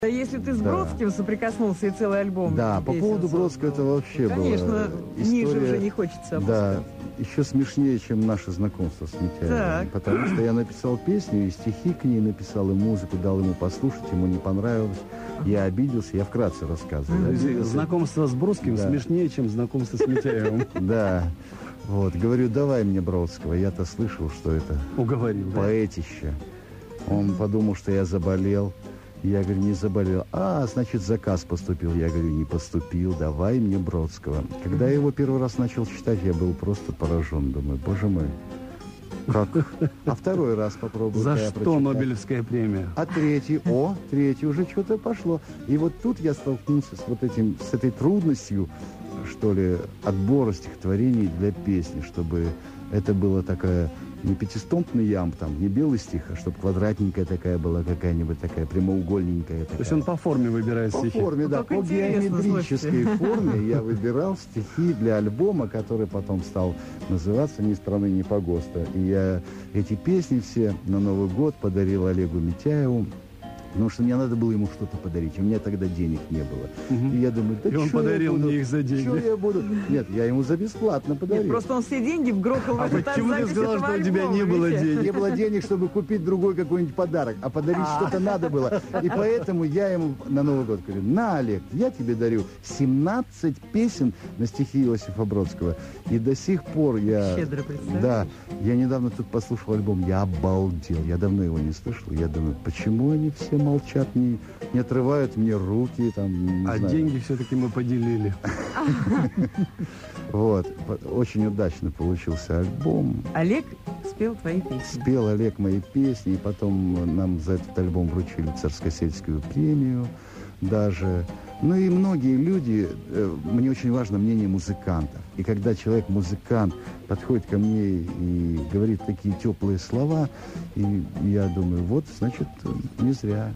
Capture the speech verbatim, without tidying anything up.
А если ты с Да. Бродским соприкоснулся и целый альбом Да, по песен поводу создал, Бродского это вообще конечно, была ниже история, уже не хочется опускаться. Да, еще смешнее, чем наше знакомство с Митяевым. Так. Потому что я написал песню, и стихи к ней написал, и музыку дал ему послушать, ему не понравилось. Я обиделся, я вкратце рассказываю. То есть Обиделся. знакомство с Бродским Да. смешнее, чем знакомство с Митяевым. Да. Вот, говорю, давай мне Бродского. Я-то слышал, что это Уговорил, да? поэтище. Он подумал, что я заболел. Я говорю, не заболел. А, значит, заказ поступил. Я говорю, не поступил, давай мне Бродского. Когда я его первый раз начал читать, я был просто поражен. Думаю, боже мой, как? А второй раз попробую. За я что прочитаю. Нобелевская премия? А третий, о, третий уже что-то пошло. И вот тут я столкнулся с вот этим, с этой трудностью, что ли, отбора стихотворений для песни, чтобы это было такая не пятистомпный ямб, там, не белый стих, а чтобы квадратненькая такая была, какая-нибудь такая прямоугольненькая. Такая. То есть он по форме выбирает По стихи? форме, Ну, да, как по интересно, геометрической слушайте. форме я выбирал стихи для альбома, который потом стал называться «Ни страны, ни погоста». И я эти песни все на Новый год подарил Олегу Митяеву, потому что мне надо было ему что-то подарить. У меня тогда денег не было. Мгм. И я думаю, да И он чё подарил я буду? мне их за деньги. Чё я буду? Нет, я ему за бесплатно подарил. Нет, просто он все деньги вгрохал в А этот почему ты запись сказал, этого что у тебя альбома, не было Витя? денег? Не было денег, чтобы купить другой какой-нибудь подарок, а подарить что-то надо было. И поэтому я ему на Новый год говорю, на, Олег, я тебе дарю семнадцать песен на стихи Иосифа Бродского. И до сих пор я... Щедро, представляешь? Да, я недавно тут послушал альбом, я обалдел. Я давно его не слышал. Я думаю, почему они все молчат, не, не отрывают мне руки, там, не А знаю. деньги все-таки мы поделили. Вот, по- очень удачно получился альбом. Олег спел твои песни. Спел Олег мои песни, и потом нам за этот альбом вручили царско-сельскую премию даже. Ну и многие люди, э, мне очень важно мнение музыкантов. И когда человек-музыкант подходит ко мне и говорит такие теплые слова, и я думаю, вот, значит, не зря.